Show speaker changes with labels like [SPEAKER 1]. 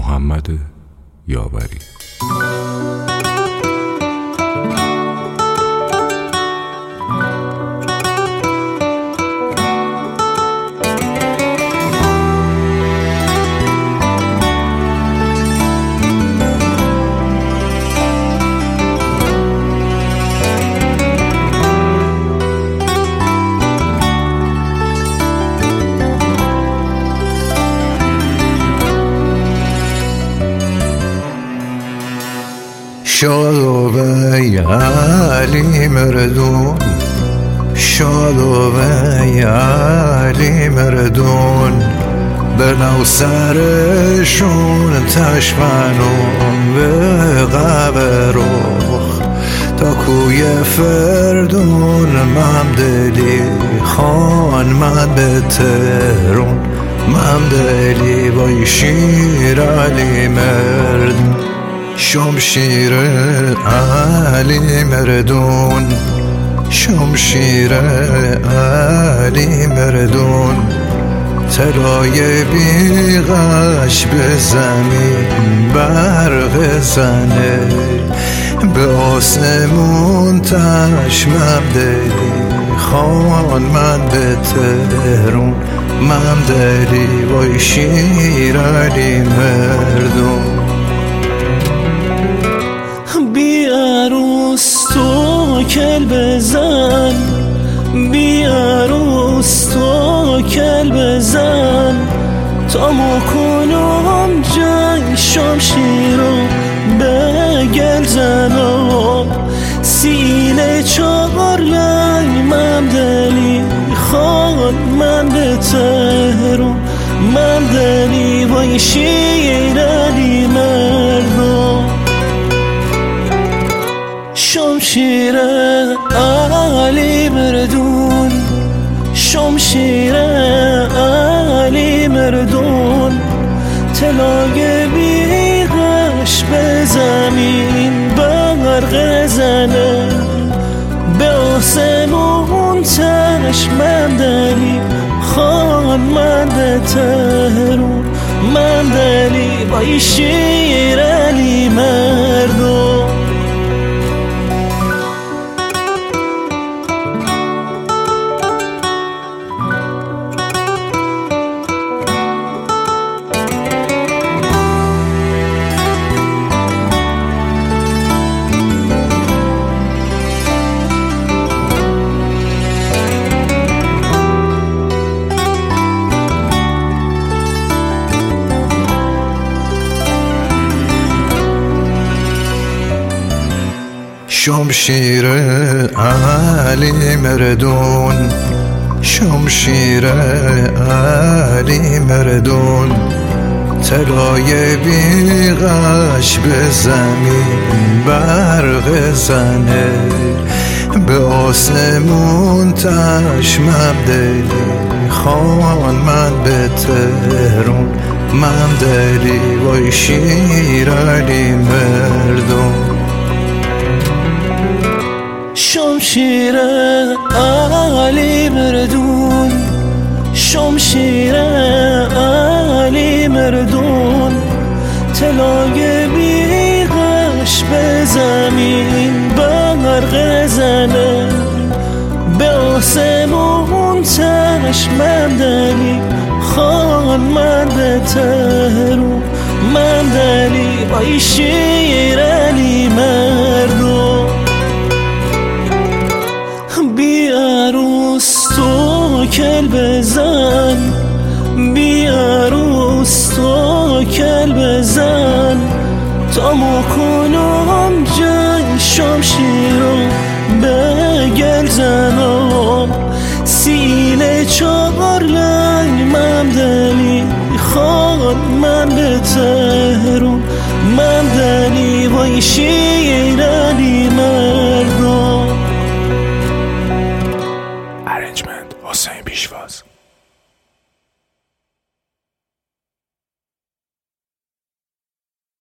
[SPEAKER 1] محمد یاوری.
[SPEAKER 2] شادو ای علی مردون، شادو ای علی مردون، بنو سرشون تشمنون به قبرخ تا کوی فردون. من دلی خان من به تهرون، من دلی وای شیر علی مردون. شمشیر علی مردون، شمشیر علی مردون، طلای بیغش به زمین برق زنه، به آسمون تشمم دلی خان من به تهرون. من دلی وای شیر علی مردون.
[SPEAKER 3] بی عروس تو کل بزن، بی عروس تو کل بزن، تا مکنم جنگ شمشیرو بگل زنم. سینه چهار لنگ من دلی خان من به تهرون. من دلی وای شیر علی مردون. شمشیر علی مردون، شمشیر علی مردون، طلای بیغش به زمین برق زنه، به آسمون تشمم دلی خان من به تهرون. من دلی وای شیر علی مردون.
[SPEAKER 2] شمشیر علی مردون، شمشیر علی مردون، طلای بیغش به زمین برق زنه، به آسمون تشمم دلی خان من به تهرون. من دلی وای شیر علی مردون.
[SPEAKER 3] شمشیر علی مردون، شمشیر علی مردون، طلای بیغش به زمین برق زنه، به آسمون تشمم دلی خان من به تهرون. من دلی وای شیر علی مردون. بی عروس تو کل بزن، بی عروس تو کل بزن، تا مکنم جنگ شمشیرو بگل زنم. سینه چهار لنگ من دلی خان من به تهرون. من دلی وای شیر